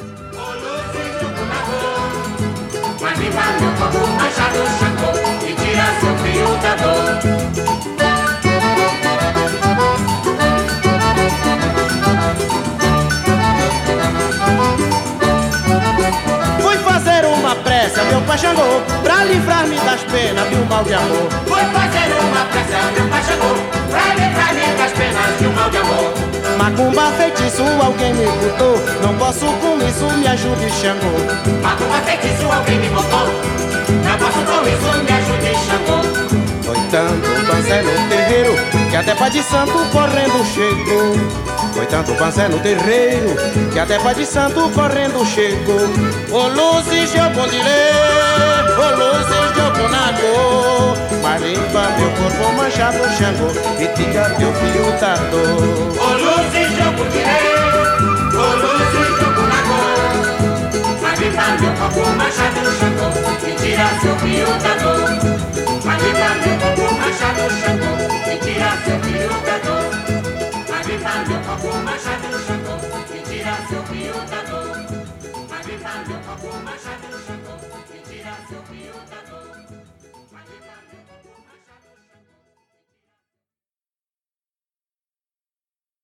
Ô luzes do Munagô, vai limpar meu corpo manchado Xangô e tirar seu fio da dor. Pressa, meu pai Xangô, pra livrar-me das penas de um mal de amor. Vou fazer uma pressa, meu pai Xangô, pra livrar-me das penas de um mal de amor. Macumba, feitiço, alguém me botou, não posso com isso, me ajude Xangô. Macumba, feitiço, alguém me botou, não posso com isso, me ajude Xangô. Foi tanto panzé no terreiro, que até pai de santo correndo chegou. Foi tanto panzé no terreiro, que até pai de santo correndo chegou. Ô luzes de Ogundilê, ô luzes de Ogunagô, vai limpar meu corpo manchado Xangô e tira meu fio da dor. Ô luzes de Ogundilê, ô luzes de Ogunagô, vai limpar meu corpo manchado Xangô e tira seu fio da dor.